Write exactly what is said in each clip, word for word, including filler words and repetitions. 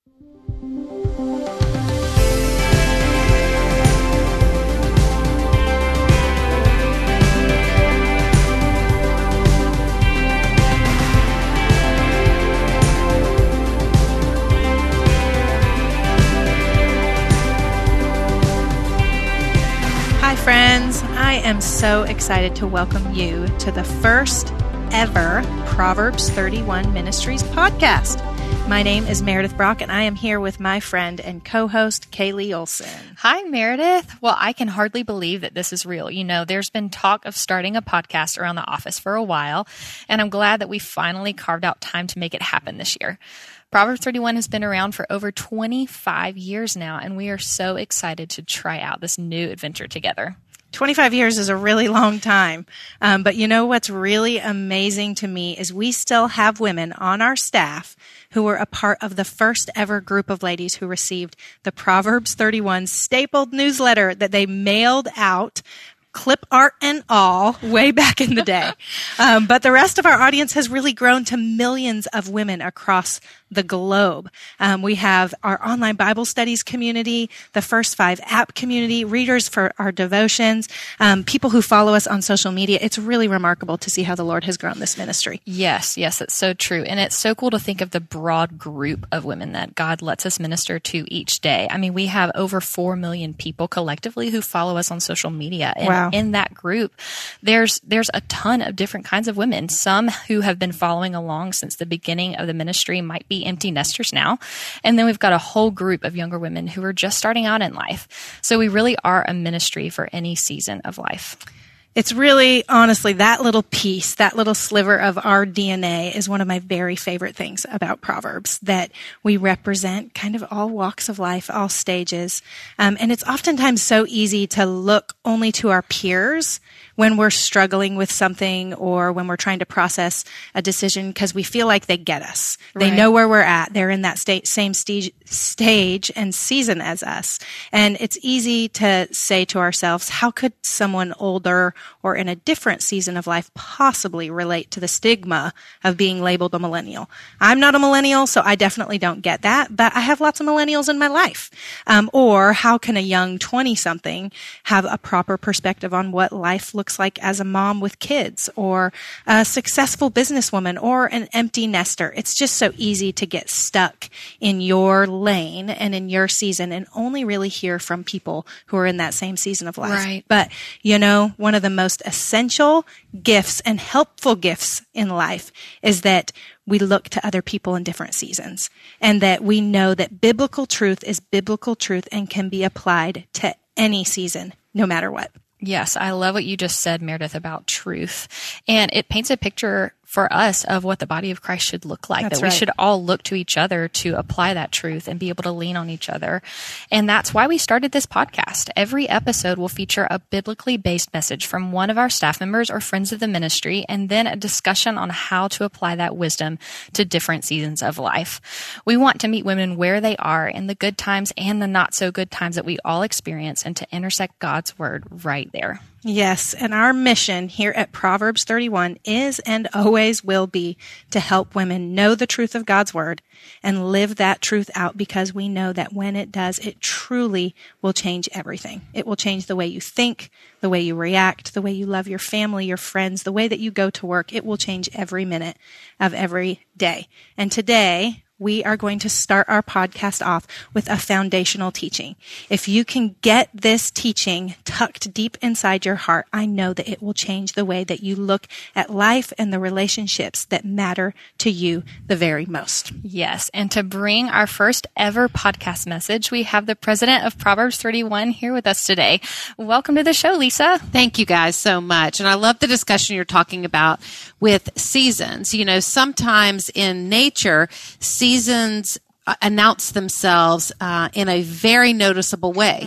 Hi, friends. I am so excited to welcome you to the first ever Proverbs thirty-one Ministries podcast. My name is Meredith Brock, and I am here with my friend and co-host, Kaylee Olson. Hi, Meredith. Well, I can hardly believe that this is real. You know, there's been talk of starting a podcast around the office for a while, and I'm glad that we finally carved out time to make it happen this year. Proverbs thirty-one has been around for over twenty-five years now, and we are so excited to try out this new adventure together. twenty-five years is a really long time. Um, but you know what's really amazing to me is we still have women on our staff who were a part of the first ever group of ladies who received the Proverbs thirty-one stapled newsletter that they mailed out, clip art and all, way back in the day. Um, but the rest of our audience has really grown to millions of women across the globe. Um, we have our online Bible studies community, the First Five app community, readers for our devotions, um, people who follow us on social media. It's really remarkable to see how the Lord has grown this ministry. Yes, yes, it's so true. And it's so cool to think of the broad group of women that God lets us minister to each day. I mean, we have over four million people collectively who follow us on social media. And Wow. in that group, there's there's a ton of different kinds of women. Some who have been following along since the beginning of the ministry might be empty nesters now. And then we've got a whole group of younger women who are just starting out in life. So we really are a ministry for any season of life. It's really, honestly, that little piece, that little sliver of our D N A is one of my very favorite things about Proverbs, that we represent kind of all walks of life, all stages. Um, and it's oftentimes so easy to look only to our peers when we're struggling with something or when we're trying to process a decision because we feel like they get us. They Right. know where we're at. They're in that sta- same stage, stage and season as us. And it's easy to say to ourselves, how could someone older or in a different season of life possibly relate to the stigma of being labeled a millennial? I'm not a millennial, so I definitely don't get that, but I have lots of millennials in my life. Um, or how can a young twenty-something have a proper perspective on what life looks like as a mom with kids or a successful businesswoman or an empty nester? It's just so easy to get stuck in your lane and in your season and only really hear from people who are in that same season of life. Right. But, you know, one of the most essential gifts and helpful gifts in life is that we look to other people in different seasons and that we know that biblical truth is biblical truth and can be applied to any season, no matter what. Yes, I love what you just said, Meredith, about truth. And it paints a picture for us of what the body of Christ should look like, That's that we right. should all look to each other to apply that truth and be able to lean on each other. And that's why we started this podcast. Every episode will feature a biblically based message from one of our staff members or friends of the ministry, and then a discussion on how to apply that wisdom to different seasons of life. We want to meet women where they are in the good times and the not so good times that we all experience and to intersect God's word right there. Yes, and our mission here at Proverbs thirty-one is and always will be to help women know the truth of God's word and live that truth out, because we know that when it does, it truly will change everything. It will change the way you think, the way you react, the way you love your family, your friends, the way that you go to work. It will change every minute of every day. And today, we are going to start our podcast off with a foundational teaching. If you can get this teaching tucked deep inside your heart, I know that it will change the way that you look at life and the relationships that matter to you the very most. Yes, and to bring our first ever podcast message, we have the president of Proverbs thirty-one here with us today. Welcome to the show, Lisa. Thank you guys so much. And I love the discussion you're talking about with seasons. You know, sometimes in nature, seasons announce themselves uh, in a very noticeable way. Mm.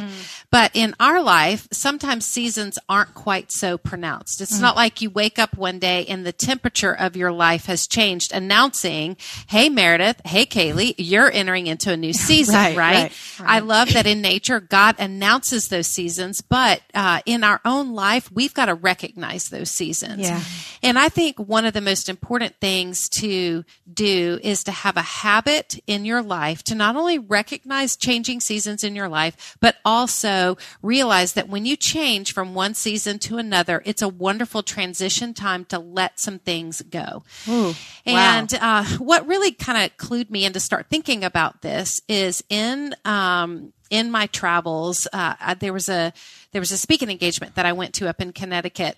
But in our life, sometimes seasons aren't quite so pronounced. It's mm. not like you wake up one day and the temperature of your life has changed, announcing, hey, Meredith, hey, Kaylee, you're entering into a new season, right? right? right, right. I love that in nature, God announces those seasons, but uh, in our own life, we've got to recognize those seasons. Yeah. And I think one of the most important things to do is to have a habit in your life to not only recognize changing seasons in your life, but also realize that when you change from one season to another, it's a wonderful transition time to let some things go. Ooh, and wow. uh, what really kind of clued me in to start thinking about this is in um, in my travels, uh, there was a there was a speaking engagement that I went to up in Connecticut.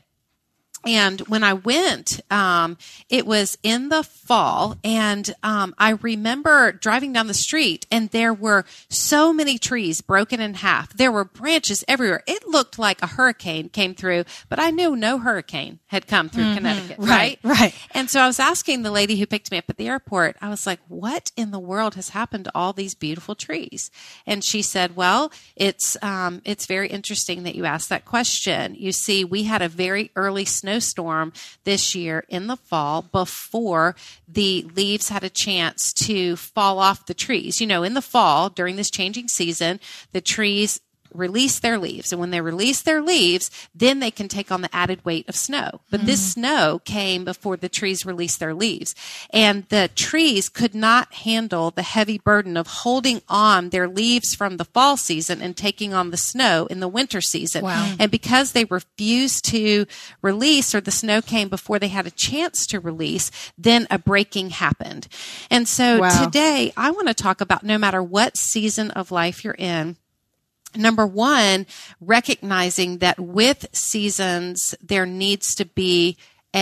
And when I went, um, it was in the fall, and um, I remember driving down the street, and there were so many trees broken in half. There were branches everywhere. It looked like a hurricane came through, but I knew no hurricane had come through mm-hmm. Connecticut, right? Right, right. And so I was asking the lady who picked me up at the airport, I was like, what in the world has happened to all these beautiful trees? And she said, well, it's um, it's very interesting that you asked that question. You see, we had a very early snow snowstorm this year in the fall before the leaves had a chance to fall off the trees. You know, in the fall, during this changing season, the trees release their leaves. And when they release their leaves, then they can take on the added weight of snow. But mm-hmm. this snow came before the trees released their leaves. And the trees could not handle the heavy burden of holding on their leaves from the fall season and taking on the snow in the winter season. Wow. And because they refused to release, or the snow came before they had a chance to release, then a breaking happened. And so wow. today I want to talk about, no matter what season of life you're in, number one, recognizing that with seasons, there needs to be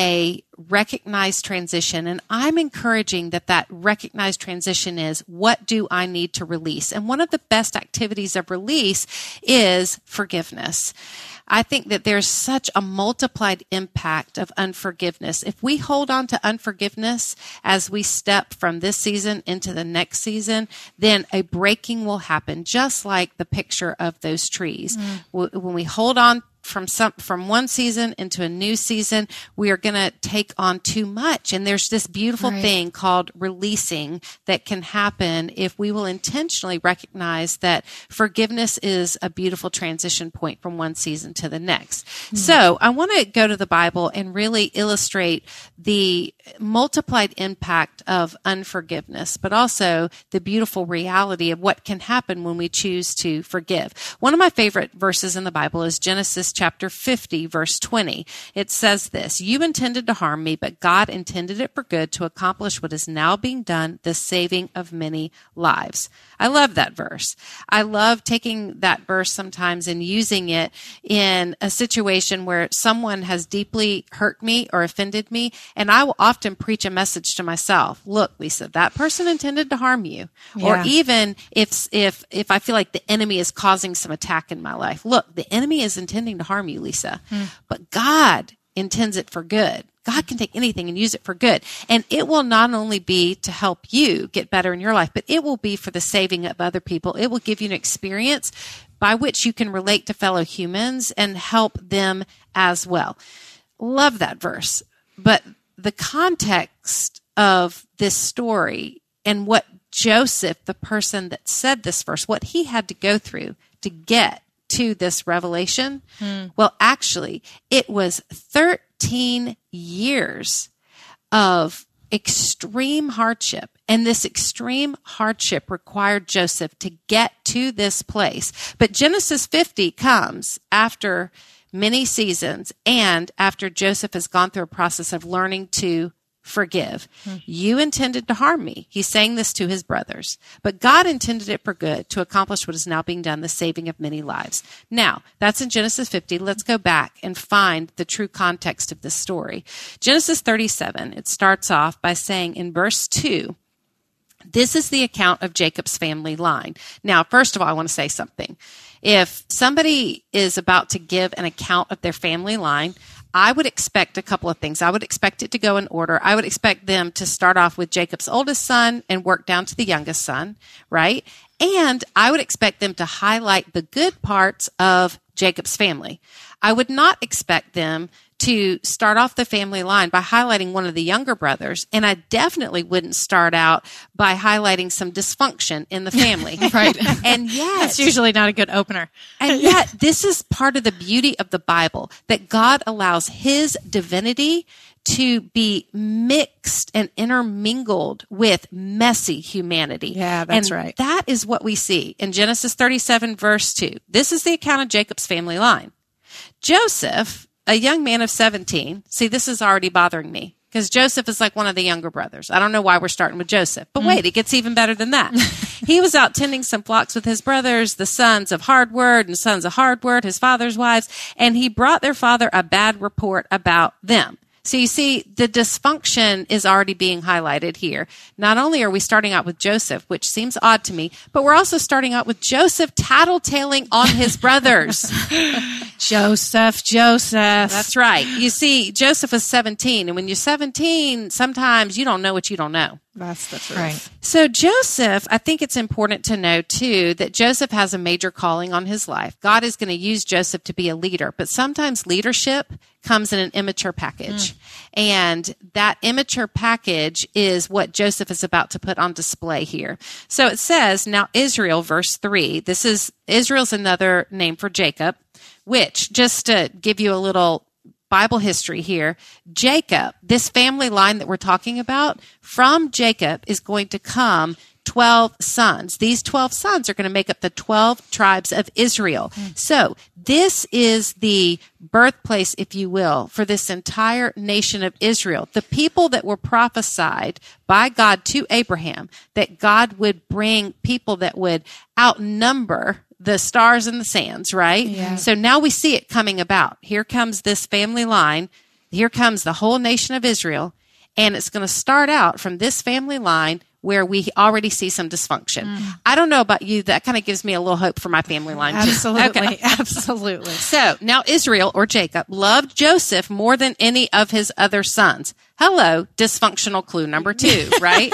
a recognized transition. And I'm encouraging that that recognized transition is, what do I need to release? And one of the best activities of release is forgiveness. I think that there's such a multiplied impact of unforgiveness. If we hold on to unforgiveness as we step from this season into the next season, then a breaking will happen, just like the picture of those trees. Mm. When we hold on from some from one season into a new season, we are going to take on too much. And there's this beautiful right. thing called releasing that can happen if we will intentionally recognize that forgiveness is a beautiful transition point from one season to the next. Mm. So I want to go to the Bible and really illustrate the multiplied impact of unforgiveness, but also the beautiful reality of what can happen when we choose to forgive. One of my favorite verses in the Bible is Genesis chapter fifty, verse twenty. It says this: "You intended to harm me, but God intended it for good, to accomplish what is now being done, the saving of many lives." I love that verse. I love taking that verse sometimes and using it in a situation where someone has deeply hurt me or offended me, and I will often preach a message to myself. Look, Lisa, that person intended to harm you. Yeah. Or even if if if I feel like the enemy is causing some attack in my life, look, the enemy is intending to harm you, Lisa, mm. but God intends it for good. God can take anything and use it for good. And it will not only be to help you get better in your life, but it will be for the saving of other people. It will give you an experience by which you can relate to fellow humans and help them as well. Love that verse. But the context of this story and what Joseph, the person that said this verse, what he had to go through to get to this revelation, hmm. well, actually, it was thirteen years of extreme hardship. And this extreme hardship required Joseph to get to this place. But Genesis fifty comes after many seasons and after Joseph has gone through a process of learning to forgive. Hmm. You intended to harm me. He's saying this to his brothers, but God intended it for good, to accomplish what is now being done, the saving of many lives. Now, that's in Genesis fifty. Let's go back and find the true context of this story. Genesis thirty-seven, it starts off by saying in verse two, this is the account of Jacob's family line. Now, first of all, I want to say something. If somebody is about to give an account of their family line, I would expect a couple of things. I would expect it to go in order. I would expect them to start off with Jacob's oldest son and work down to the youngest son, right? And I would expect them to highlight the good parts of Jacob's family. I would not expect them to start off the family line by highlighting one of the younger brothers. And I definitely wouldn't start out by highlighting some dysfunction in the family. Right. And yet, That's usually not a good opener. and yet this is part of the beauty of the Bible, that God allows his divinity to be mixed and intermingled with messy humanity. Yeah, that's and right. That is what we see in Genesis thirty-seven, verse two. This is the account of Jacob's family line. Joseph, a young man of seventeen, see, this is already bothering me because Joseph is like one of the younger brothers. I don't know why we're starting with Joseph, but wait, it gets even better than that. He was out tending some flocks with his brothers, the sons of Hardword and sons of Hardword, his father's wives, and he brought their father a bad report about them. So you see, the dysfunction is already being highlighted here. Not only are we starting out with Joseph, which seems odd to me, but we're also starting out with Joseph tattletaling on his brothers. Joseph, Joseph. That's right. You see, Joseph was seventeen, and when you're seventeen, sometimes you don't know what you don't know. That's the truth. Right. So Joseph, I think it's important to know too that Joseph has a major calling on his life. God is going to use Joseph to be a leader, but sometimes leadership comes in an immature package. Mm. And that immature package is what Joseph is about to put on display here. So it says, now Israel, verse three, this is, Israel's another name for Jacob, which, just to give you a little Bible history here, Jacob, this family line that we're talking about, from Jacob is going to come twelve sons. These twelve sons are going to make up the twelve tribes of Israel. Mm. So this is the birthplace, if you will, for this entire nation of Israel. The people that were prophesied by God to Abraham, that God would bring people that would outnumber the stars and the sands, right? Yeah. So now we see it coming about. Here comes this family line. Here comes the whole nation of Israel. And it's going to start out from this family line where we already see some dysfunction. Mm. I don't know about you. That kind of gives me a little hope for my family line. Absolutely. Okay. Absolutely. So now Israel, or Jacob, loved Joseph more than any of his other sons. Hello, dysfunctional clue number two, right?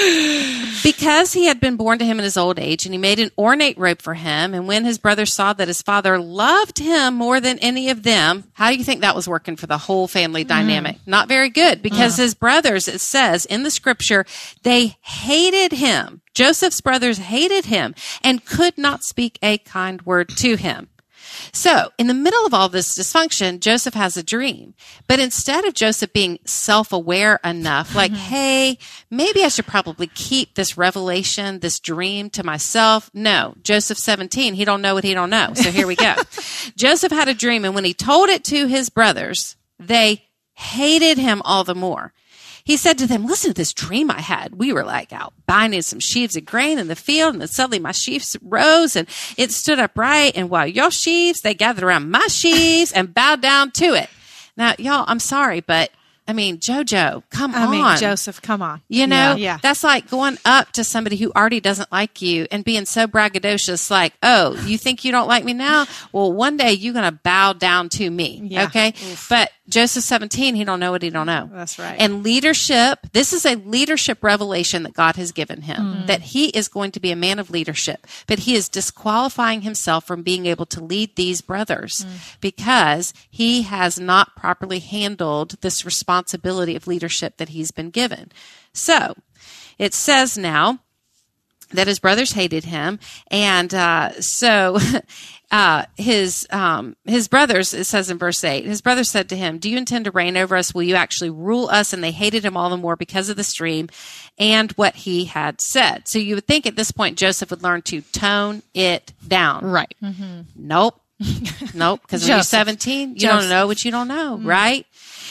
Because he had been born to him in his old age, and he made an ornate robe for him. And when his brothers saw that his father loved him more than any of them, how do you think that was working for the whole family dynamic? Mm. Not very good, because uh. his brothers, it says in the scripture, they hated him. Joseph's brothers hated him and could not speak a kind word to him. So in the middle of all this dysfunction, Joseph has a dream. But instead of Joseph being self-aware enough, like, mm-hmm. hey, maybe I should probably keep this revelation, this dream to myself. No, Joseph seventeen, he don't know what he don't know. So here we go. Joseph had a dream, and when he told it to his brothers, they hated him all the more. He said to them, listen to this dream I had. We were like out binding some sheaves of grain in the field, and then suddenly my sheaves rose and it stood upright. And while your sheaves, they gathered around my sheaves and bowed down to it. Now, y'all, I'm sorry, but I mean, JoJo, come I on. mean, Joseph, come on. You know, yeah, yeah. That's like going up to somebody who already doesn't like you and being so braggadocious, like, oh, you think you don't like me now? Well, one day you're going to bow down to me. Yeah. Okay. Oof. But Joseph seventeen, he don't know what he don't know. That's right. And leadership, this is a leadership revelation that God has given him, mm. that he is going to be a man of leadership, but he is disqualifying himself from being able to lead these brothers mm. because he has not properly handled this responsibility of leadership that he's been given. So it says now that his brothers hated him, and uh, so uh, his um, his brothers, it says in verse eight, his brothers said to him, do you intend to reign over us? Will you actually rule us? And they hated him all the more because of this dream and what he had said. So you would think at this point Joseph would learn to tone it down. Right. Mm-hmm. Nope. Nope. Because when you're seventeen, you Joseph. don't know what you don't know, mm-hmm. right?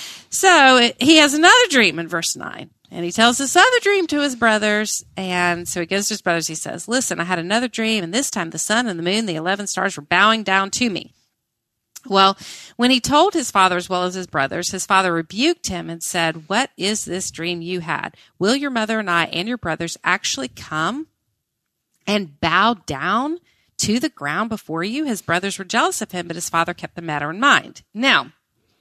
So it, he has another dream in verse nine. And he tells this other dream to his brothers. And so he goes to his brothers. He says, listen, I had another dream. And this time the sun and the moon, the eleven stars were bowing down to me. Well, when he told his father as well as his brothers, his father rebuked him and said, what is this dream you had? Will your mother and I and your brothers actually come and bow down to the ground before you? His brothers were jealous of him, but his father kept the matter in mind. Now,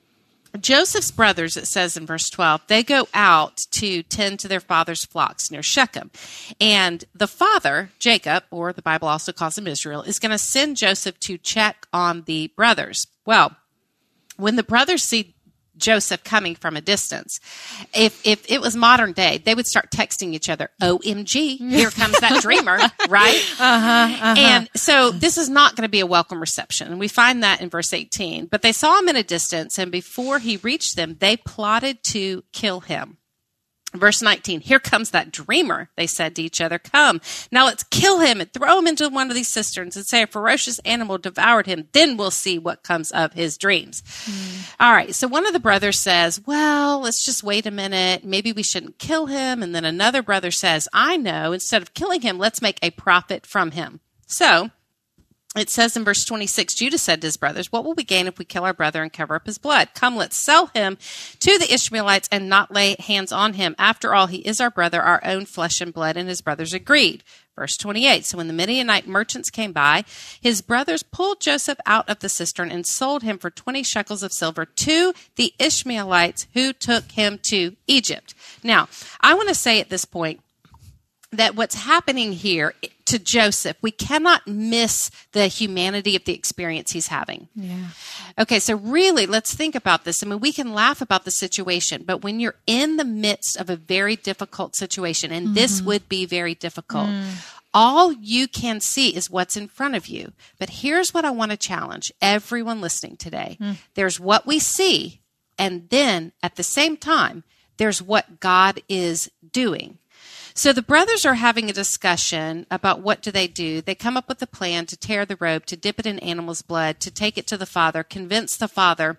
Joseph's brothers, it says in verse twelve, they go out to tend to their father's flocks near Shechem. And the father, Jacob, or the Bible also calls him Israel, is going to send Joseph to check on the brothers. Well, when the brothers see Joseph coming from a distance, if if it was modern day, they would start texting each other, O M G, here comes that dreamer, right? Uh-huh, uh-huh. And so this is not going to be a welcome reception. And we find that in verse eighteen. But they saw him in a distance, and before he reached them, they plotted to kill him. Verse nineteen, here comes that dreamer, they said to each other. Come, now let's kill him and throw him into one of these cisterns and say a ferocious animal devoured him. Then we'll see what comes of his dreams. Mm. All right, so one of the brothers says, well, let's just wait a minute. Maybe we shouldn't kill him. And then another brother says, I know, instead of killing him, let's make a profit from him. So it says in verse twenty-six, Judah said to his brothers, what will we gain if we kill our brother and cover up his blood? Come, let's sell him to the Ishmaelites and not lay hands on him. After all, he is our brother, our own flesh and blood. And his brothers agreed. Verse twenty-eight, so when the Midianite merchants came by, his brothers pulled Joseph out of the cistern and sold him for twenty shekels of silver to the Ishmaelites who took him to Egypt. Now, I want to say at this point that what's happening here to Joseph, we cannot miss the humanity of the experience he's having. Yeah. Okay, so really, let's think about this. I mean, we can laugh about the situation, but when you're in the midst of a very difficult situation, and mm-hmm. this would be very difficult, mm. all you can see is what's in front of you. But here's what I want to challenge everyone listening today. Mm. There's what we see, and then at the same time, there's what God is doing. So the brothers are having a discussion about what do they do. They come up with a plan to tear the robe, to dip it in animal's blood, to take it to the father, convince the father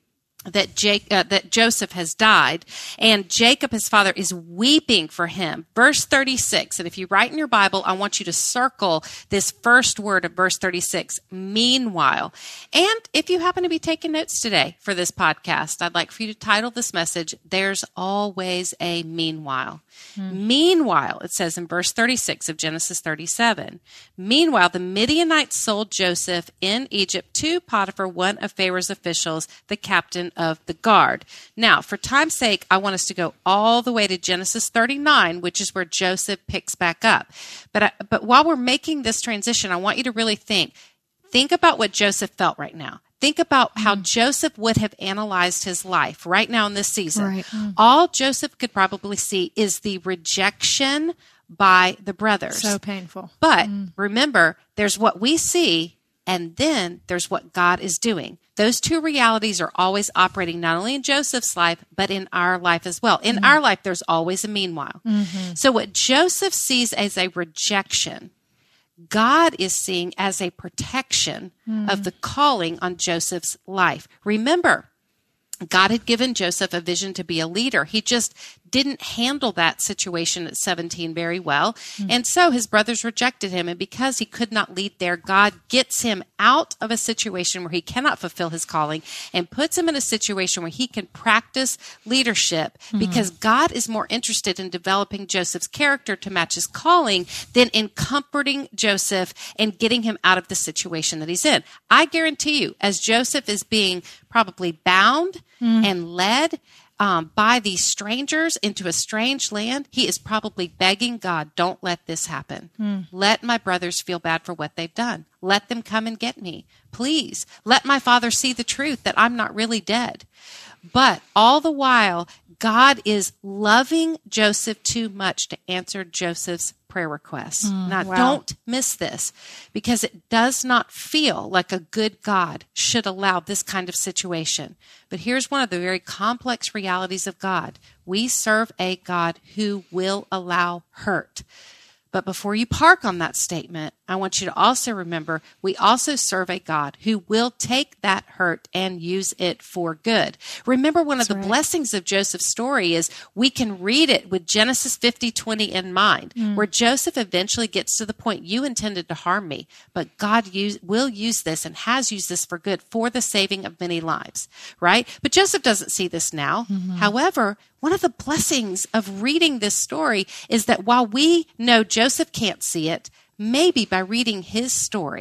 that Jake, uh, that Joseph has died, and Jacob, his father, is weeping for him. Verse thirty-six, and if you write in your Bible, I want you to circle this first word of verse thirty-six, meanwhile. And if you happen to be taking notes today for this podcast, I'd like for you to title this message, There's Always a Meanwhile. Hmm. Meanwhile, it says in verse thirty-six of Genesis thirty-seven, meanwhile, the Midianites sold Joseph in Egypt to Potiphar, one of Pharaoh's officials, the captain of the guard. Now, for time's sake, I want us to go all the way to Genesis thirty-nine, which is where Joseph picks back up. But I, but while we're making this transition, I want you to really think, think about what Joseph felt right now. Think about how mm. Joseph would have analyzed his life right now in this season. Right. Mm. All Joseph could probably see is the rejection by the brothers. So painful. But mm. remember, there's what we see, and then there's what God is doing. Those two realities are always operating not only in Joseph's life, but in our life as well. In mm. our life, there's always a meanwhile. Mm-hmm. So what Joseph sees as a rejection, God is seeing as a protection mm. of the calling on Joseph's life. Remember, God had given Joseph a vision to be a leader. He just didn't handle that situation at seventeen very well. Mm. And so his brothers rejected him. And because he could not lead there, God gets him out of a situation where he cannot fulfill his calling and puts him in a situation where he can practice leadership mm. because God is more interested in developing Joseph's character to match his calling than in comforting Joseph and getting him out of the situation that he's in. I guarantee you, as Joseph is being probably bound mm. and led Um, by these strangers into a strange land, he is probably begging God, don't let this happen. Mm. Let my brothers feel bad for what they've done. Let them come and get me. Please, let my father see the truth that I'm not really dead. But all the while, God is loving Joseph too much to answer Joseph's prayer requests. Mm, now, wow. Don't miss this, because it does not feel like a good God should allow this kind of situation. But here's one of the very complex realities of God. We serve a God who will allow hurt. But before you park on that statement, I want you to also remember we also serve a God who will take that hurt and use it for good. Remember, one That's of the right. blessings of Joseph's story is we can read it with Genesis fifty twenty in mind, mm. where Joseph eventually gets to the point, you intended to harm me, but God use, will use this and has used this for good for the saving of many lives, right? But Joseph doesn't see this now. Mm-hmm. However, one of the blessings of reading this story is that while we know Joseph can't see it, maybe by reading his story,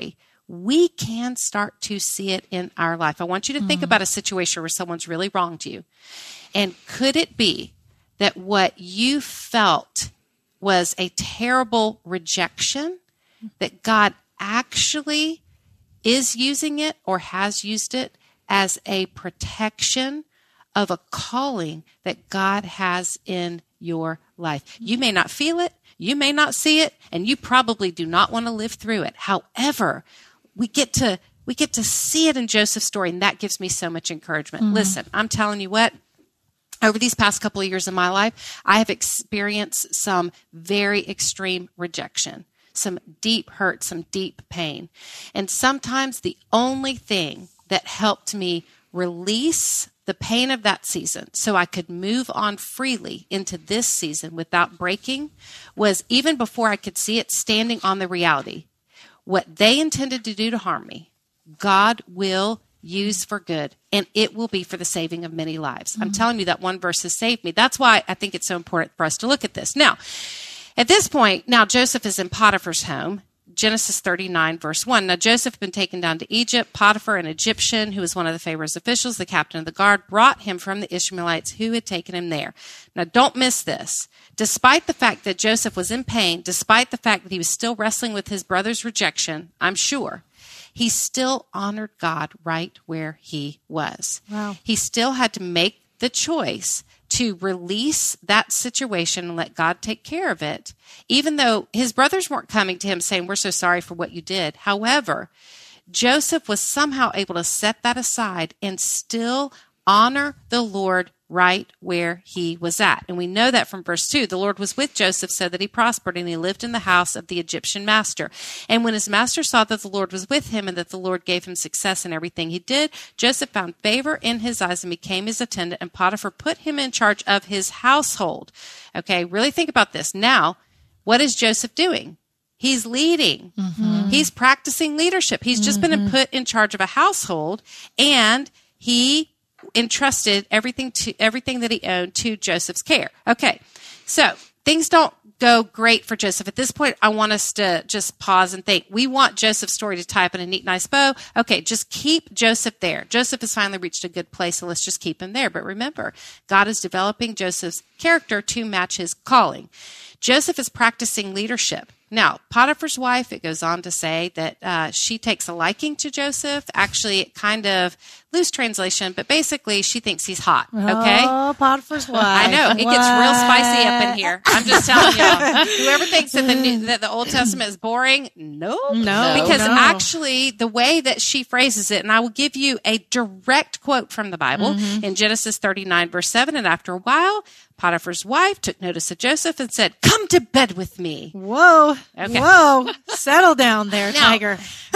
we can start to see it in our life. I want you to mm-hmm. think about a situation where someone's really wronged you. And could it be that what you felt was a terrible rejection, that God actually is using it or has used it as a protection of a calling that God has in your life? You may not feel it, you may not see it, and you probably do not want to live through it. However, we get to we get to see it in Joseph's story, and that gives me so much encouragement. Mm-hmm. Listen, I'm telling you what, over these past couple of years of my life, I have experienced some very extreme rejection, some deep hurt, some deep pain. And sometimes the only thing that helped me release the pain of that season so I could move on freely into this season without breaking was, even before I could see it, standing on the reality. What they intended to do to harm me, God will use for good, and it will be for the saving of many lives. Mm-hmm. I'm telling you, that one verse has saved me. That's why I think it's so important for us to look at this. Now, at this point, now Joseph is in Potiphar's home. Genesis thirty-nine, verse one. Now Joseph had been taken down to Egypt. Potiphar, an Egyptian who was one of the Pharaoh's officials, the captain of the guard, brought him from the Ishmaelites who had taken him there. Now don't miss this. Despite the fact that Joseph was in pain, despite the fact that he was still wrestling with his brother's rejection, I'm sure, he still honored God right where he was. Wow. He still had to make the choice to release that situation and let God take care of it, even though his brothers weren't coming to him saying, we're so sorry for what you did. However, Joseph was somehow able to set that aside and still honor the Lord right where he was at. And we know that from verse two. The Lord was with Joseph so that he prospered, and he lived in the house of the Egyptian master. And when his master saw that the Lord was with him and that the Lord gave him success in everything he did, Joseph found favor in his eyes and became his attendant, and Potiphar put him in charge of his household. Okay, really think about this. Now, what is Joseph doing? He's leading. Mm-hmm. He's practicing leadership. He's just mm-hmm. been put in charge of a household, and he entrusted everything to everything that he owned to Joseph's care. Okay, so things don't go great for Joseph. At this point, I want us to just pause and think. We want Joseph's story to tie up in a neat, nice bow. Okay, just keep Joseph there. Joseph has finally reached a good place, so let's just keep him there. But remember, God is developing Joseph's character to match his calling. Joseph is practicing leadership. Now, Potiphar's wife, it goes on to say that uh, she takes a liking to Joseph. Actually, kind of loose translation, but basically she thinks he's hot, okay? Oh, Potiphar's wife. I know. It what? gets real spicy up in here. I'm just telling y'all. Whoever thinks that the New, that the Old Testament is boring, nope. No. Because no. actually, the way that she phrases it, and I will give you a direct quote from the Bible mm-hmm. in Genesis thirty-nine, verse seven, and after a while, Potiphar's wife took notice of Joseph and said, come to bed with me. Whoa. Okay. Whoa. Settle down there, now, tiger.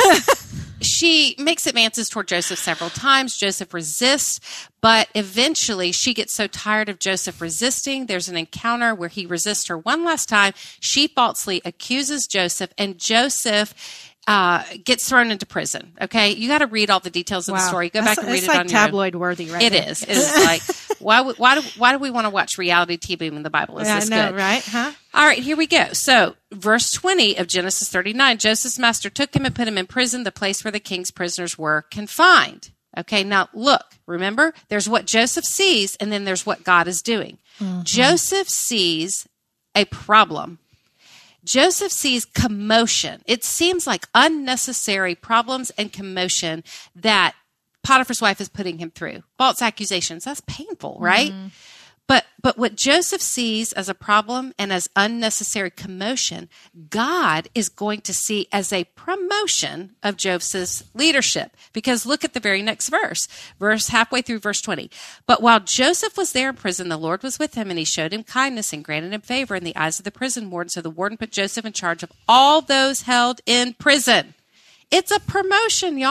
She makes advances toward Joseph several times. Joseph resists, but eventually she gets so tired of Joseph resisting. There's an encounter where he resists her one last time. She falsely accuses Joseph, and Joseph Uh, gets thrown into prison. Okay, you got to read all the details of wow. the story. Go That's, back and read it's it like on your own. tabloid worthy, right? It there. is. It is like why? Why do Why do we want to watch reality T V when the Bible is yeah, this no, good? Right? Huh? All right, here we go. So, verse twenty of Genesis thirty-nine: Joseph's master took him and put him in prison, the place where the king's prisoners were confined. Okay, now look. Remember, there's what Joseph sees, and then there's what God is doing. Mm-hmm. Joseph sees a problem. Joseph sees commotion. It seems like unnecessary problems and commotion that Potiphar's wife is putting him through. False accusations. That's painful, right? Mm-hmm. But but what Joseph sees as a problem and as unnecessary commotion, God is going to see as a promotion of Joseph's leadership. Because look at the very next verse, verse halfway through verse twenty. But while Joseph was there in prison, the Lord was with him, and he showed him kindness and granted him favor in the eyes of the prison warden. So the warden put Joseph in charge of all those held in prison. It's a promotion, y'all.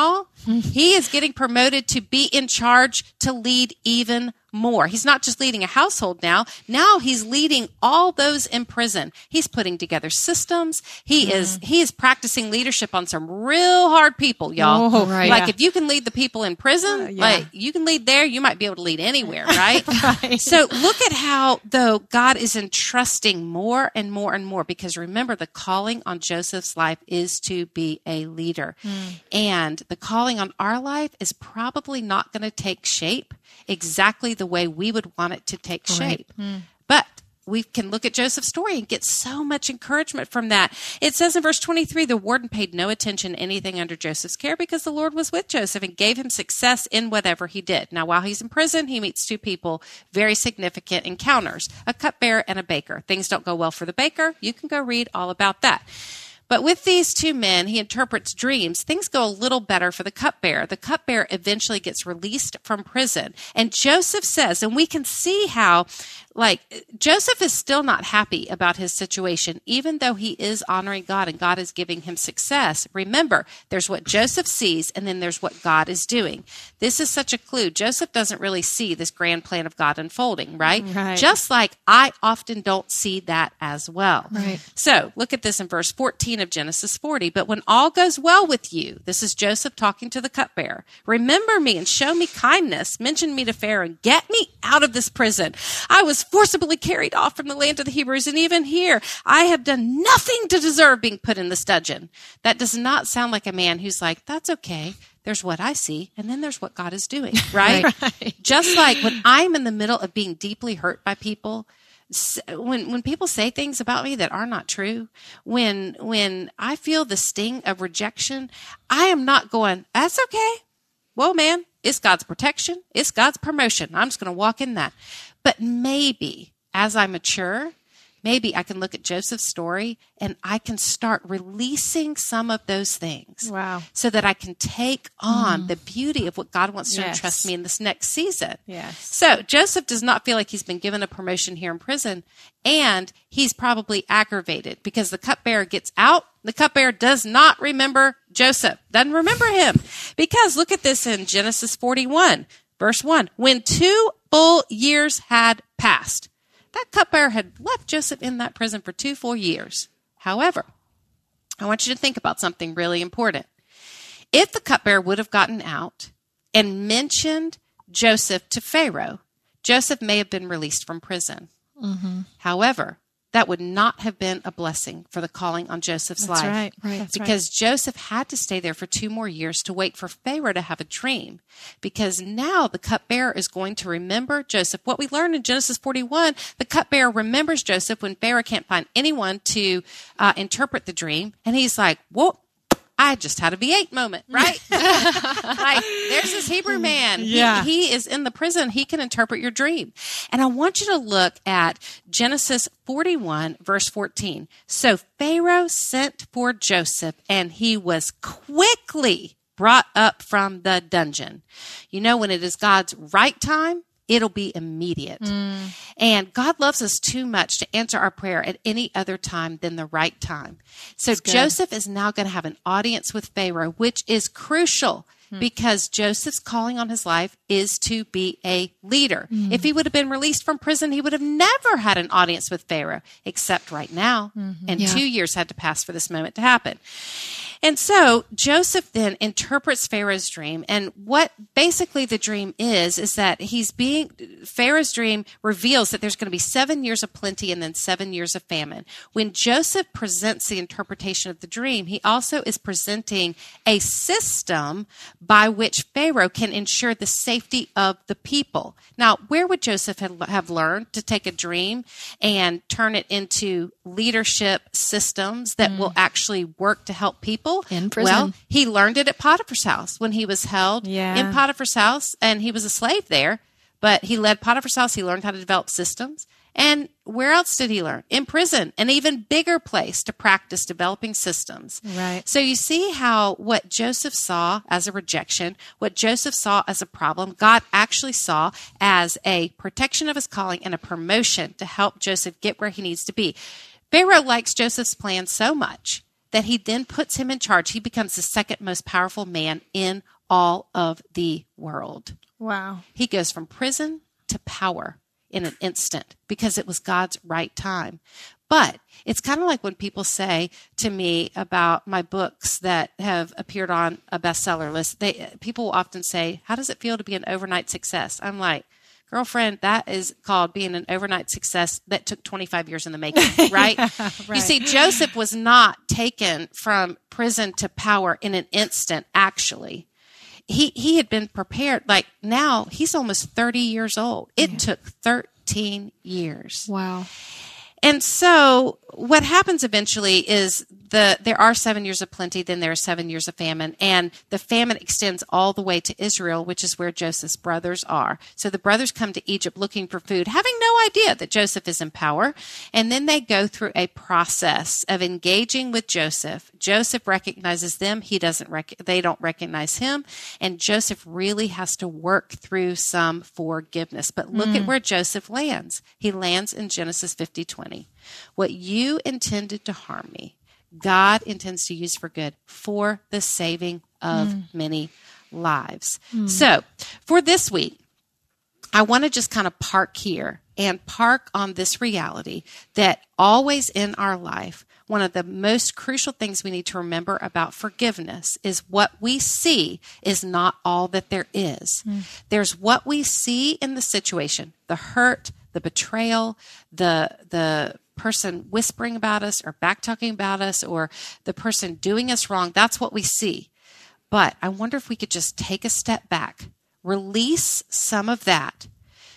He is getting promoted to be in charge to lead even more. He's not just leading a household now. Now he's leading all those in prison. He's putting together systems. He mm. is he is practicing leadership on some real hard people, y'all. Oh, right. Like yeah. if you can lead the people in prison, uh, yeah. like you can lead there, you might be able to lead anywhere, right? right? So look at how, though, God is entrusting more and more and more, because remember, the calling on Joseph's life is to be a leader. Mm. And the calling on our life is probably not going to take shape exactly the way we would want it to take shape. Right. Mm. But we can look at Joseph's story and get so much encouragement from that. It says in verse twenty-three, the warden paid no attention to anything under Joseph's care because the Lord was with Joseph and gave him success in whatever he did. Now, while he's in prison, he meets two people, very significant encounters, a cupbearer and a baker. Things don't go well for the baker. You can go read all about that. But with these two men, he interprets dreams. Things go a little better for the cupbearer. The cupbearer eventually gets released from prison. And Joseph says, and we can see how, like, Joseph is still not happy about his situation, even though he is honoring God and God is giving him success. Remember, there's what Joseph sees, and then there's what God is doing. This is such a clue. Joseph doesn't really see this grand plan of God unfolding, right? Right. Just like I often don't see that as well. Right. So look at this in verse fourteen of Genesis forty. But when all goes well with you, this is Joseph talking to the cupbearer, remember me and show me kindness, mention me to Pharaoh, and get me out of this prison. I was forcibly carried off from the land of the Hebrews, and even here I have done nothing to deserve being put in this dungeon. That does not sound like a man who's like, that's okay. There's what I see, and then there's what God is doing, right? right. Just like when I'm in the middle of being deeply hurt by people, when when people say things about me that are not true, when when I feel the sting of rejection, I am not going, that's okay. Well, man, it's God's protection. It's God's promotion. I'm just going to walk in that. But maybe as I mature, maybe I can look at Joseph's story and I can start releasing some of those things. Wow. So that I can take on mm. the beauty of what God wants to yes. entrust me in this next season. Yes. So Joseph does not feel like he's been given a promotion here in prison, and he's probably aggravated because the cupbearer gets out. The cupbearer does not remember Joseph, doesn't remember him, because look at this in Genesis forty-one, verse one. When two full years had passed, that cupbearer had left Joseph in that prison for two full years. However, I want you to think about something really important. If the cupbearer would have gotten out and mentioned Joseph to Pharaoh, Joseph may have been released from prison. Mm-hmm. However, that would not have been a blessing for the calling on Joseph's That's life. Right, right. That's because right. Joseph had to stay there for two more years to wait for Pharaoh to have a dream. Because now the cupbearer is going to remember Joseph. What we learned in Genesis forty-one, the cupbearer remembers Joseph when Pharaoh can't find anyone to uh, interpret the dream. And he's like, whoa. I just had a V eight moment, right? Like, there's this Hebrew man. Yeah. He, he is in the prison. He can interpret your dream. And I want you to look at Genesis forty-one, verse fourteen. So Pharaoh sent for Joseph, and he was quickly brought up from the dungeon. You know, when it is God's right time, it'll be immediate. Mm. And God loves us too much to answer our prayer at any other time than the right time. So Joseph is now going to have an audience with Pharaoh, which is crucial mm. because Joseph's calling on his life is to be a leader. Mm. If he would have been released from prison, he would have never had an audience with Pharaoh, except right now. Mm-hmm. And yeah. two years had to pass for this moment to happen. And so Joseph then interprets Pharaoh's dream. And what basically the dream is, is that he's being, Pharaoh's dream reveals that there's going to be seven years of plenty and then seven years of famine. When Joseph presents the interpretation of the dream, he also is presenting a system by which Pharaoh can ensure the safety of the people. Now, where would Joseph have learned to take a dream and turn it into leadership systems that mm. will actually work to help people? In prison. Well, he learned it at Potiphar's house when he was held yeah. in Potiphar's house, and he was a slave there. But he led Potiphar's house. He learned how to develop systems. And where else did he learn? In prison, an even bigger place to practice developing systems. Right. So you see how what Joseph saw as a rejection, what Joseph saw as a problem, God actually saw as a protection of his calling and a promotion to help Joseph get where he needs to be. Pharaoh likes Joseph's plan so much that he then puts him in charge. He becomes the second most powerful man in all of the world. Wow. He goes from prison to power in an instant because it was God's right time. But it's kind of like when people say to me about my books that have appeared on a bestseller list, they people will often say, how does it feel to be an overnight success? I'm like, girlfriend, that is called being an overnight success that took twenty-five years in the making, right? Yeah, right? You see, Joseph was not taken from prison to power in an instant, actually. He he had been prepared. Like now, he's almost thirty years old. It yeah. took thirteen years. Wow. And so what happens eventually is the there are seven years of plenty, then there are seven years of famine. And the famine extends all the way to Israel, which is where Joseph's brothers are. So the brothers come to Egypt looking for food, having no idea that Joseph is in power. And then they go through a process of engaging with Joseph. Joseph recognizes them. He doesn't rec- they don't recognize him. And Joseph really has to work through some forgiveness. But look mm. at where Joseph lands. He lands in Genesis fifty twenty. What you intended to harm me, God intends to use for good, for the saving of mm. many lives. Mm. So for this week, I want to just kind of park here and park on this reality that always in our life, one of the most crucial things we need to remember about forgiveness is what we see is not all that there is. Mm. There's what we see in the situation, the hurt, the betrayal, the the person whispering about us or back talking about us or the person doing us wrong. That's what we see. But I wonder if we could just take a step back, release some of that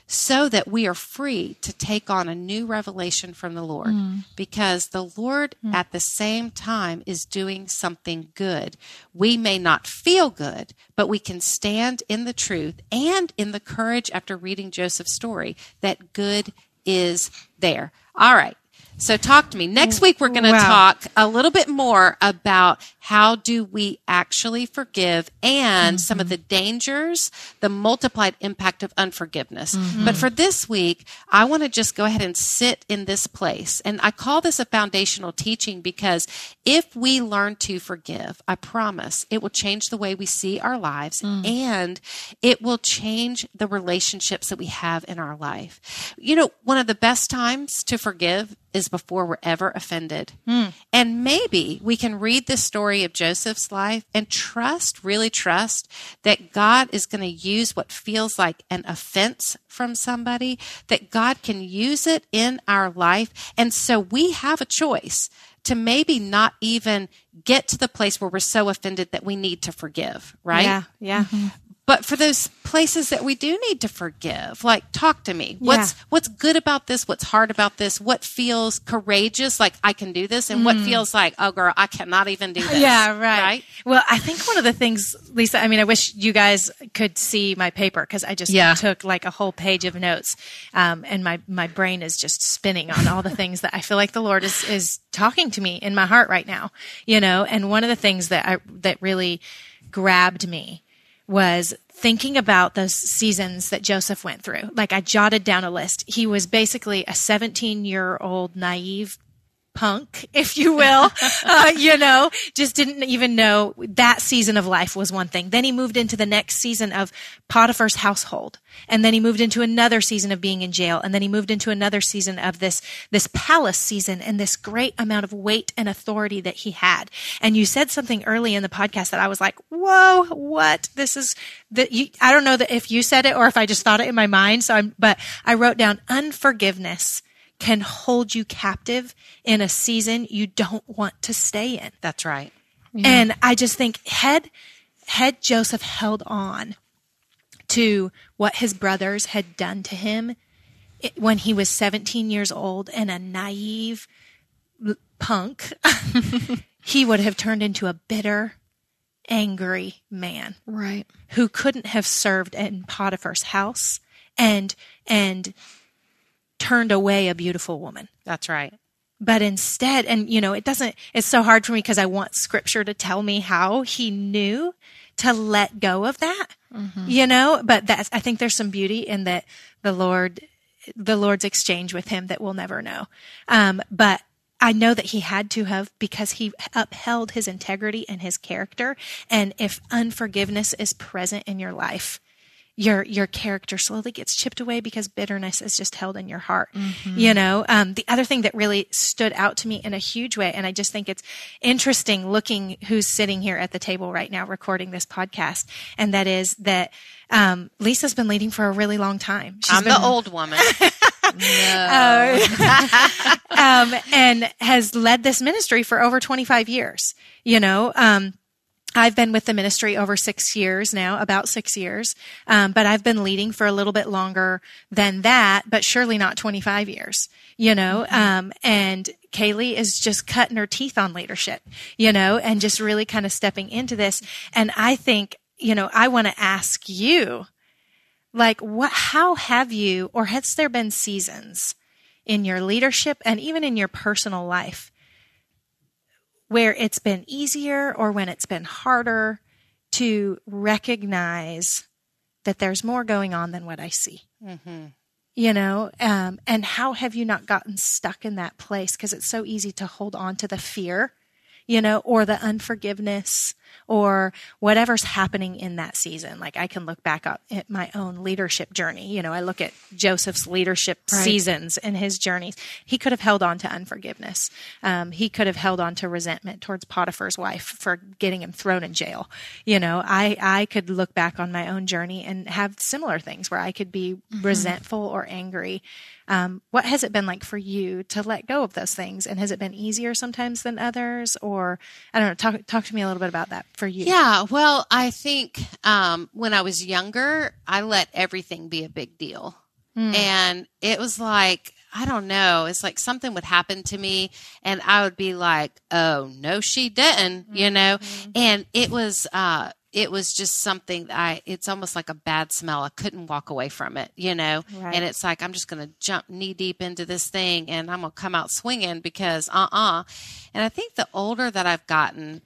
so that we are free to take on a new revelation from the Lord. Mm. Because the Lord mm. at the same time is doing something good. We may not feel good, but we can stand in the truth and in the courage after reading Joseph's story that good is there. All right. So talk to me. Next week, we're going to wow. talk a little bit more about how do we actually forgive and mm-hmm. some of the dangers, the multiplied impact of unforgiveness. Mm-hmm. But for this week, I want to just go ahead and sit in this place. And I call this a foundational teaching because if we learn to forgive, I promise it will change the way we see our lives mm. and it will change the relationships that we have in our life. You know, one of the best times to forgive is before we're ever offended. Mm. And maybe we can read this story of Joseph's life and trust, really trust, that God is going to use what feels like an offense from somebody, that God can use it in our life. And so we have a choice to maybe not even get to the place where we're so offended that we need to forgive, right? Yeah, yeah. Mm-hmm. But for those places that we do need to forgive, like talk to me. What's yeah. what's good about this? What's hard about this? What feels courageous, like I can do this? And mm. what feels like, oh, girl, I cannot even do this. Yeah, right. right. Well, I think one of the things, Lisa, I mean, I wish you guys could see my paper because I just yeah. took like a whole page of notes. Um, and my, my brain is just spinning on all the things that I feel like the Lord is, is talking to me in my heart right now, you know, and one of the things that I, that really grabbed me was thinking about those seasons that Joseph went through. Like I jotted down a list. He was basically a seventeen-year-old naive punk, if you will, uh, you know, just didn't even know that season of life was one thing. Then he moved into the next season of Potiphar's household. And then he moved into another season of being in jail. And then he moved into another season of this, this palace season and this great amount of weight and authority that he had. And you said something early in the podcast that I was like, whoa, what? This is that you, I don't know that if you said it or if I just thought it in my mind. So I'm, but I wrote down unforgiveness can hold you captive in a season you don't want to stay in. That's right. Yeah. And I just think had, had Joseph held on to what his brothers had done to him it, when he was seventeen years old and a naive punk, he would have turned into a bitter, angry man. Right. Who couldn't have served in Potiphar's house and, and, turned away a beautiful woman. That's right. But instead, and you know, it doesn't, it's so hard for me because I want scripture to tell me how he knew to let go of that, mm-hmm. you know, but that's, I think there's some beauty in that the Lord, the Lord's exchange with him that we'll never know. Um, but I know that he had to have, because he upheld his integrity and his character. And if unforgiveness is present in your life, your your character slowly gets chipped away because bitterness is just held in your heart. Mm-hmm. You know, um, the other thing that really stood out to me in a huge way, and I just think it's interesting looking who's sitting here at the table right now recording this podcast, and that is that um, Lisa's been leading for a really long time. She's I'm been, the old woman. No. um, and has led this ministry for over twenty-five years, you know, um, I've been with the ministry over six years now, about six years. Um, but I've been leading for a little bit longer than that, but surely not twenty-five years, you know, mm-hmm. um, and Kaylee is just cutting her teeth on leadership, you know, and just really kind of stepping into this. And I think, you know, I want to ask you, like, what, how have you, or has there been seasons in your leadership and even in your personal life where it's been easier or when it's been harder to recognize that there's more going on than what I see? Mm-hmm. You know, um, and how have you not gotten stuck in that place? Because it's so easy to hold on to the fear, you know, or the unforgiveness or whatever's happening in that season. Like I can look back up at my own leadership journey. You know, I look at Joseph's leadership right. seasons and his journeys. He could have held on to unforgiveness. Um, he could have held on to resentment towards Potiphar's wife for getting him thrown in jail. You know, I, I could look back on my own journey and have similar things where I could be mm-hmm. resentful or angry. Um, what has it been like for you to let go of those things? And has it been easier sometimes than others? Or, I don't know, talk, talk to me a little bit about that for you. Yeah, well, I think um, when I was younger, I let everything be a big deal. Mm. And it was like, I don't know, it's like something would happen to me and I would be like, oh, no, she didn't, mm-hmm. you know? And it was, uh, it was just something that I, it's almost like a bad smell. I couldn't walk away from it, you know? Right. And it's like, I'm just going to jump knee deep into this thing and I'm going to come out swinging because uh-uh. And I think the older that I've gotten,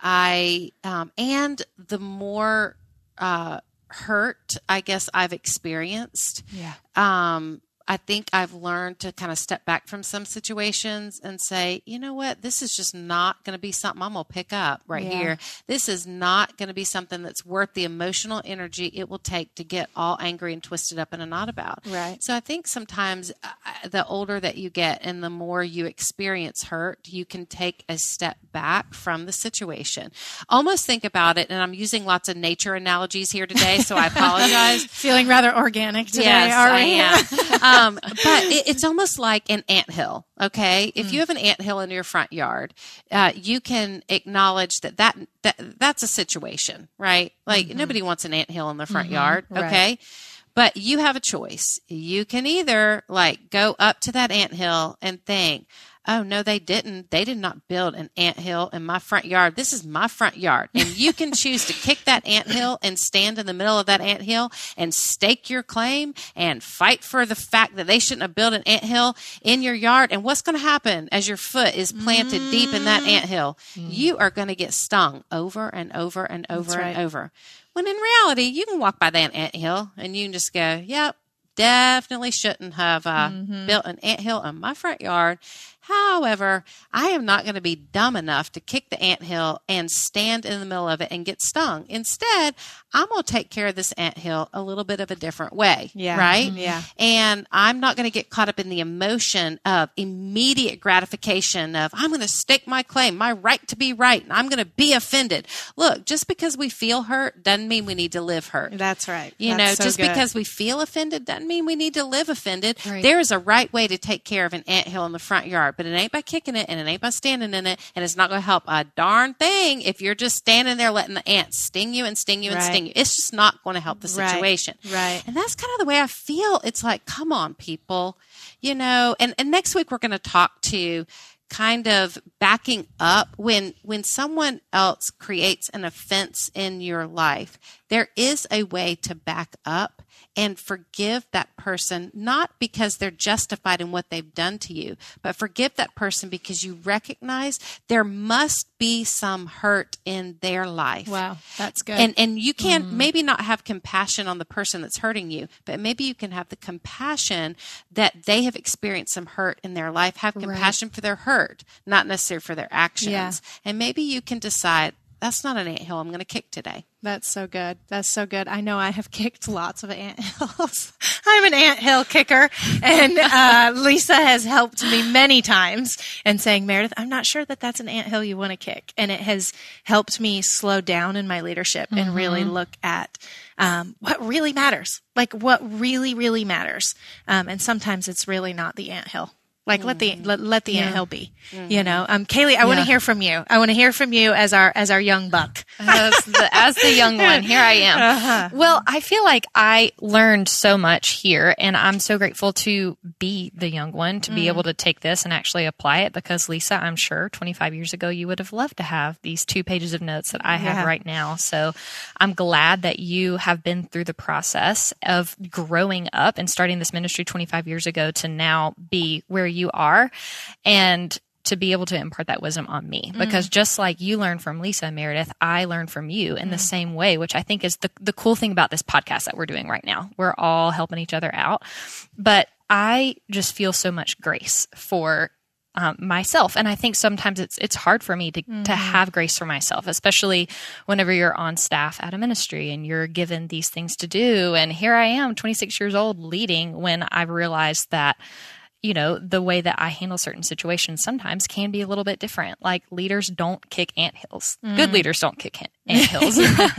I, um, and the more, uh, hurt, I guess I've experienced, yeah. um, I think I've learned to kind of step back from some situations and say, you know what, this is just not going to be something I'm going to pick up right yeah. here. This is not going to be something that's worth the emotional energy it will take to get all angry and twisted up in a knot about. Right. So I think sometimes uh, the older that you get and the more you experience hurt, you can take a step back from the situation. Almost think about it, and I'm using lots of nature analogies here today, so I apologize. Feeling rather organic today, yes, are we? I am. Um, but it, it's almost like an anthill, okay? If mm. you have an anthill in your front yard, uh, you can acknowledge that, that that that's a situation, right? Like mm-hmm. nobody wants an anthill in their front mm-hmm. yard, okay? Right. But you have a choice. You can either like go up to that anthill and think, oh, no, they didn't. They did not build an anthill in my front yard. This is my front yard. And you can choose to kick that anthill and stand in the middle of that anthill and stake your claim and fight for the fact that they shouldn't have built an anthill in your yard. And what's going to happen as your foot is planted mm. deep in that anthill? Mm. You are going to get stung over and over and over That's and right. over. When in reality, you can walk by that anthill and you can just go, yep, definitely shouldn't have uh, mm-hmm. built an anthill in my front yard. However, I am not going to be dumb enough to kick the anthill and stand in the middle of it and get stung. Instead, I'm going to take care of this anthill a little bit of a different way, yeah. right? Yeah. And I'm not going to get caught up in the emotion of immediate gratification of, I'm going to stake my claim, my right to be right, and I'm going to be offended. Look, just because we feel hurt doesn't mean we need to live hurt. That's right. You That's know, so just good. because we feel offended doesn't mean we need to live offended. Right. There is a right way to take care of an anthill in the front yard, but it ain't by kicking it and it ain't by standing in it, and it's not going to help a darn thing if you're just standing there letting the ants sting you and sting you and right. sting you. It's just not going to help the situation. Right. right. And that's kind of the way I feel. It's like, come on, people, you know, and, and next week we're going to talk to kind of backing up when, when someone else creates an offense in your life, there is a way to back up and forgive that person, not because they're justified in what they've done to you, but forgive that person because you recognize there must be some hurt in their life. Wow, that's good. And and you can mm. maybe not have compassion on the person that's hurting you, but maybe you can have the compassion that they have experienced some hurt in their life. Have compassion right. for their hurt, not necessarily for their actions. Yeah. And maybe you can decide, that's not an anthill I'm going to kick today. That's so good. That's so good. I know I have kicked lots of anthills. I'm an anthill kicker, and uh, Lisa has helped me many times in saying, Meredith, I'm not sure that that's an anthill you want to kick. And it has helped me slow down in my leadership mm-hmm. and really look at um, what really matters, like what really, really matters. Um, and sometimes it's really not the anthill. Like, mm-hmm. let the, let, let the yeah. anthill be, mm-hmm. you know. Um, Kaylee, I yeah. want to hear from you. I want to hear from you as our, as our young buck. As the, as the young one, here I am. Uh-huh. Well, I feel like I learned so much here, and I'm so grateful to be the young one, to mm. be able to take this and actually apply it, because Lisa, I'm sure twenty-five years ago, you would have loved to have these two pages of notes that I have yeah. right now. So I'm glad that you have been through the process of growing up and starting this ministry twenty-five years ago to now be where you are, and to be able to impart that wisdom on me, because mm. just like you learned from Lisa, Meredith, I learned from you in mm. the same way, which I think is the, the cool thing about this podcast that we're doing right now. We're all helping each other out, but I just feel so much grace for um, myself. And I think sometimes it's, it's hard for me to, mm. to have grace for myself, especially whenever you're on staff at a ministry and you're given these things to do. And here I am, twenty-six years old, leading, when I've realized that, you know, the way that I handle certain situations sometimes can be a little bit different. Like, leaders don't kick anthills. Mm. Good leaders don't kick anthills.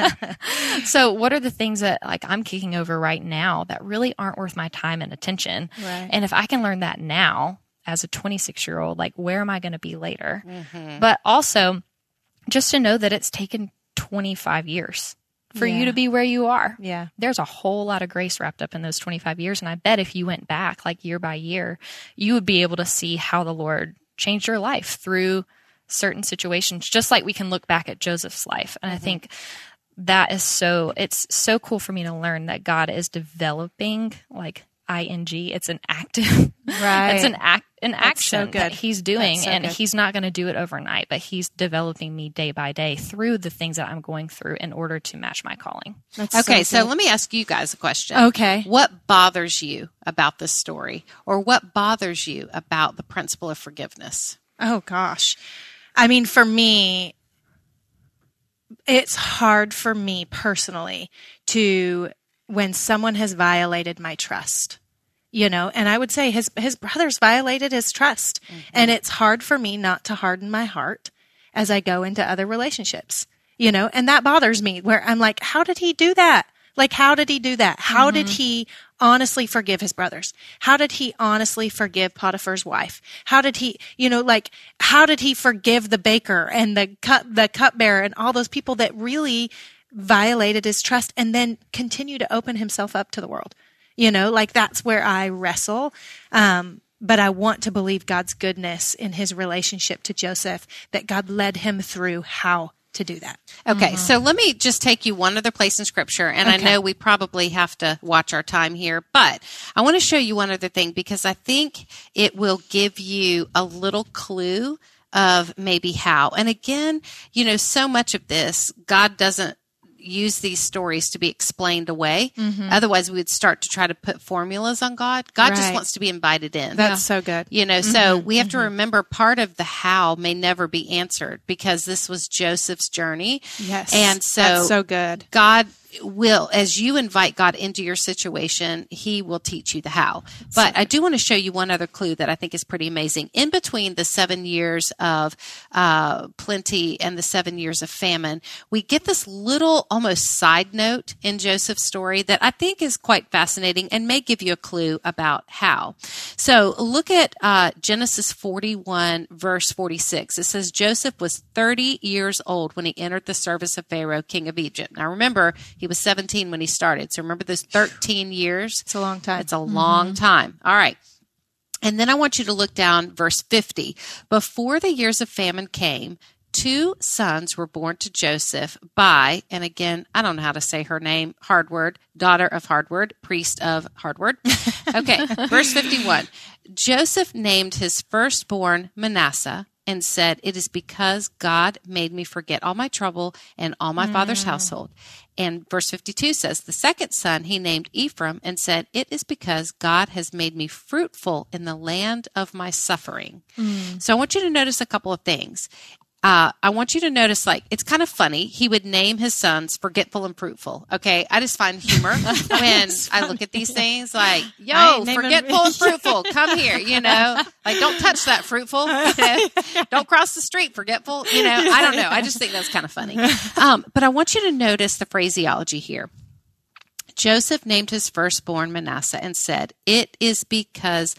So what are the things that, like, I'm kicking over right now that really aren't worth my time and attention? Right. And if I can learn that now as a twenty-six year old, like, where am I going to be later? Mm-hmm. But also just to know that it's taken twenty-five years for yeah. you to be where you are. Yeah. There's a whole lot of grace wrapped up in those twenty-five years. And I bet if you went back like year by year, you would be able to see how the Lord changed your life through certain situations, just like we can look back at Joseph's life. And mm-hmm. I think that is so, it's so cool for me to learn that God is developing, like I N G, it's an active, right. it's an act, an That's action so that he's doing, so and good. He's not going to do it overnight, but he's developing me day by day through the things that I'm going through in order to match my calling. That's okay. So, so let me ask you guys a question. Okay. What bothers you about this story, or what bothers you about the principle of forgiveness? Oh gosh. I mean, for me, it's hard for me personally to, when someone has violated my trust, you know, and I would say his, his brothers violated his trust. Mm-hmm. And it's hard for me not to harden my heart as I go into other relationships, you know, and that bothers me, where I'm like, how did he do that? Like, how did he do that? How mm-hmm. did he honestly forgive his brothers? How did he honestly forgive Potiphar's wife? How did he, you know, like, how did he forgive the baker and the cup, the cupbearer and all those people that really violated his trust, and then continue to open himself up to the world? You know, like, that's where I wrestle. Um, but I want to believe God's goodness in his relationship to Joseph, that God led him through how to do that. Okay. Mm-hmm. So let me just take you one other place in scripture. And okay. I know we probably have to watch our time here, but I want to show you one other thing, because I think it will give you a little clue of maybe how. And again, you know, so much of this, God doesn't use these stories to be explained away. Mm-hmm. Otherwise, we would start to try to put formulas on God. God right. just wants to be invited in. That's yeah. so good. You know, mm-hmm. so we have mm-hmm. to remember part of the how may never be answered, because this was Joseph's journey. Yes. And so, that's so good. God will, as you invite God into your situation, he will teach you the how. But I do want to show you one other clue that I think is pretty amazing. In between the seven years of uh, plenty and the seven years of famine, we get this little almost side note in Joseph's story that I think is quite fascinating and may give you a clue about how. So look at uh, Genesis forty-one, verse forty-six. It says, Joseph was thirty years old when he entered the service of Pharaoh, king of Egypt. Now remember, he was seventeen when he started. So remember those thirteen years? It's a long time. It's a long mm-hmm. time. All right. And then I want you to look down verse fifty. Before the years of famine came, two sons were born to Joseph by, and again, I don't know how to say her name, Hardward, daughter of Hardward, priest of Hardward. Okay, verse fifty-one. Joseph named his firstborn Manasseh and said, "It is because God made me forget all my trouble and all my mm. father's household." And verse fifty-two says, the second son he named Ephraim and said, "It is because God has made me fruitful in the land of my suffering." Mm. So I want you to notice a couple of things. Uh, I want you to notice, like, it's kind of funny. He would name his sons Forgetful and Fruitful. Okay. I just find humor when I look at these things like, yo, Forgetful and Fruitful, come here, you know, like, don't touch that Fruitful, you know? Don't cross the street, Forgetful, you know, I don't know. I just think that's kind of funny. Um, but I want you to notice the phraseology here. Joseph named his firstborn Manasseh and said, "It is because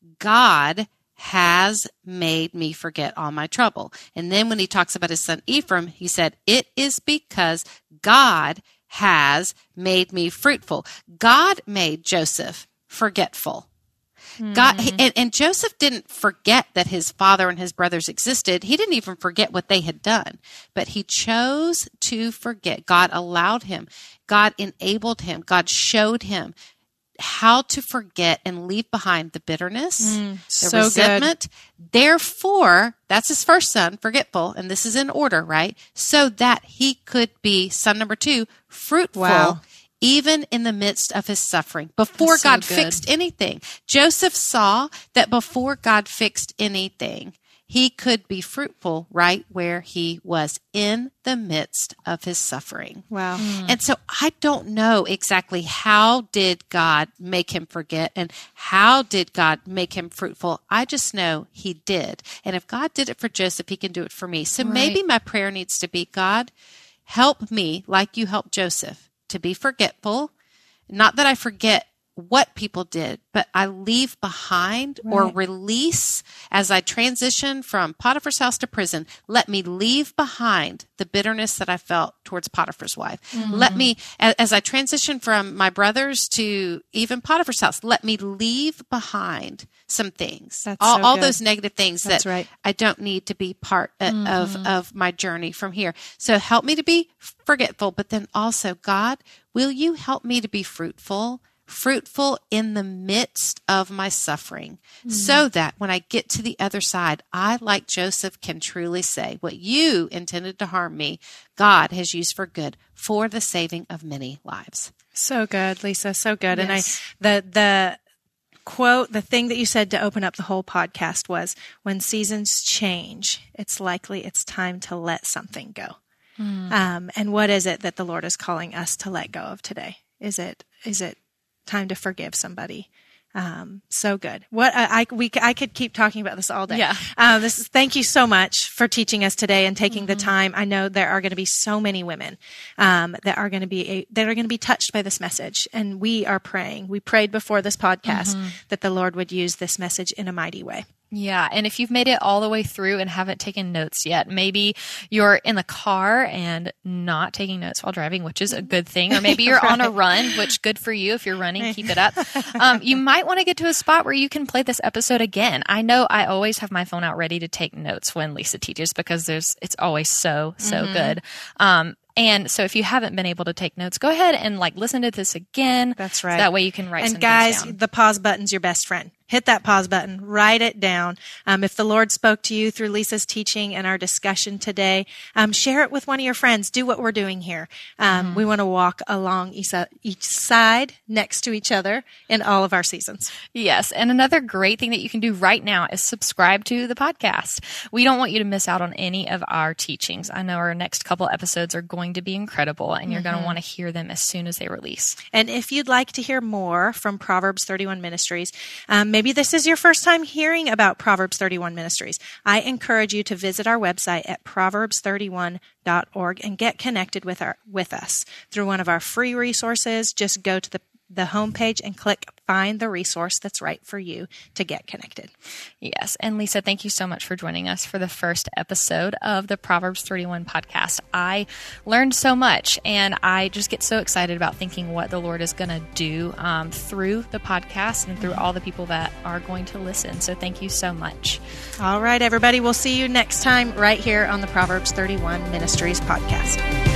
God has made me forget all my trouble." And then when he talks about his son Ephraim, he said, "It is because God has made me fruitful." God made Joseph forgetful. Mm. God, and, and Joseph didn't forget that his father and his brothers existed. He didn't even forget what they had done, but he chose to forget. God allowed him. God enabled him. God showed him how to forget and leave behind the bitterness, mm, the so resentment. Good. Therefore, that's his first son, forgetful, and this is in order, right? So that he could be, son number two, fruitful, wow. even in the midst of his suffering. Before so God good. fixed anything. Joseph saw that before God fixed anything, he could be fruitful right where he was in the midst of his suffering. Wow. Mm. And so I don't know exactly how did God make him forget and how did God make him fruitful. I just know he did. And if God did it for Joseph, he can do it for me. So right. maybe my prayer needs to be, God, help me like you helped Joseph to be forgetful. Not that I forget what people did, but I leave behind right. or release as I transition from Potiphar's house to prison. Let me leave behind the bitterness that I felt towards Potiphar's wife. Mm-hmm. Let me, as I transition from my brothers to even Potiphar's house, let me leave behind some things, That's all, so all those negative things That's that right. I don't need to be part mm-hmm. of, of my journey from here. So help me to be forgetful, but then also, God, will you help me to be fruitful? Fruitful in the midst of my suffering, mm. so that when I get to the other side, I, like Joseph, can truly say, what you intended to harm me, God has used for good, for the saving of many lives. So good, Lisa, so good. Yes. And I, the, the quote, the thing that you said to open up the whole podcast was, when seasons change, it's likely it's time to let something go. Mm. Um, and what is it that the Lord is calling us to let go of today? Is it, is it, time to forgive somebody? Um, so good. What I, I we I could keep talking about this all day. Yeah. Uh, this is, thank you so much for teaching us today and taking mm-hmm. the time. I know there are going to be so many women um, that are going to be a, that are going to be touched by this message, and we are praying. We prayed before this podcast mm-hmm. that the Lord would use this message in a mighty way. Yeah. And if you've made it all the way through and haven't taken notes yet, maybe you're in the car and not taking notes while driving, which is a good thing. Or maybe you're right. on a run, which good for you. If you're running, keep it up. Um, you might want to get to a spot where you can play this episode again. I know I always have my phone out ready to take notes when Lisa teaches because there's, it's always so, so mm-hmm. good. Um, And so if you haven't been able to take notes, go ahead and like listen to this again. That's right. So that way you can write and some guys, things down. The pause button's your best friend. Hit that pause button, write it down. Um, if the Lord spoke to you through Lisa's teaching and our discussion today, um, share it with one of your friends. Do what we're doing here. Um, mm-hmm. We want to walk along each, each side next to each other in all of our seasons. Yes. And another great thing that you can do right now is subscribe to the podcast. We don't want you to miss out on any of our teachings. I know our next couple episodes are going to be incredible, and you're mm-hmm. going to want to hear them as soon as they release. And if you'd like to hear more from Proverbs thirty-one Ministries, um, maybe this is your first time hearing about Proverbs thirty-one Ministries, I encourage you to visit our website at proverbs thirty-one dot org and get connected with our with us through one of our free resources. Just go to the the homepage and click Find the Resource that's right for you to get connected. Yes. And Lisa, thank you so much for joining us for the first episode of the Proverbs thirty-one podcast. I learned so much, and I just get so excited about thinking what the Lord is going to do um, through the podcast and through all the people that are going to listen. So thank you so much. All right, everybody. We'll see you next time right here on the Proverbs thirty-one Ministries podcast.